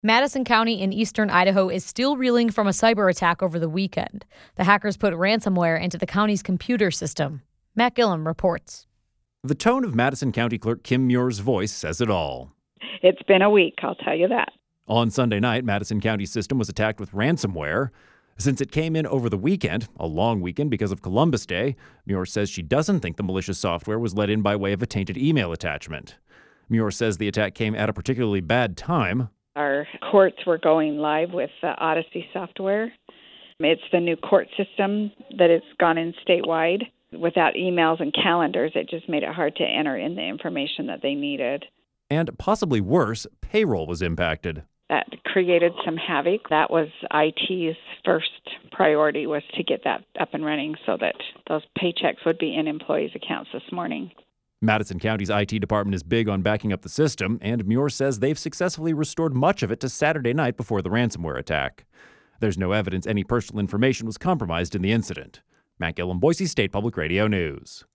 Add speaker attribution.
Speaker 1: Madison County in eastern Idaho is still reeling from a cyber attack over the weekend. The hackers put ransomware into the county's computer system. Matt Gillum reports.
Speaker 2: The tone of Madison County Clerk Kim Muir's voice says it all.
Speaker 3: It's been a week, I'll tell you that.
Speaker 2: On Sunday night, Madison County's system was attacked with ransomware. Since it came in over the weekend, a long weekend because of Columbus Day, Muir says she doesn't think the malicious software was let in by way of a tainted email attachment. Muir says the attack came at a particularly bad time.
Speaker 3: Our courts were going live with Odyssey software. It's the new court system that has gone in statewide. Without emails and calendars, it just made it hard to enter in the information that they needed.
Speaker 2: And possibly worse, payroll was impacted.
Speaker 3: That created some havoc. That was IT's first priority, was to get that up and running so that those paychecks would be in employees' accounts this morning.
Speaker 2: Madison County's IT department is big on backing up the system, and Muir says they've successfully restored much of it to Saturday night before the ransomware attack. There's no evidence any personal information was compromised in the incident. Matt Gillum, Boise State Public Radio News.